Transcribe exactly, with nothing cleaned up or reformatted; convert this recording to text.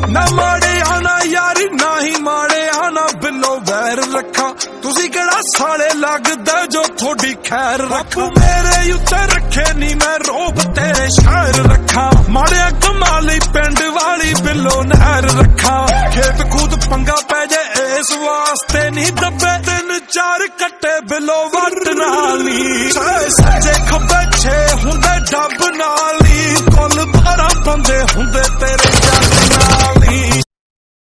ना माड़े आना यारी ना ही माड़े आना बिलो वैर रखा तुसी केड़ा साले लगदा जो थोड़ी खैर रखा मेरे उत्ते रखे नी मैं रोब तेरे शहर रखा माड़े कमाली पिंड वाली बिलो नहर रखा खेत कूद पंगा पै जाए इस वास्ते नी दबे तीन चार कट्टे बिलो वट नाली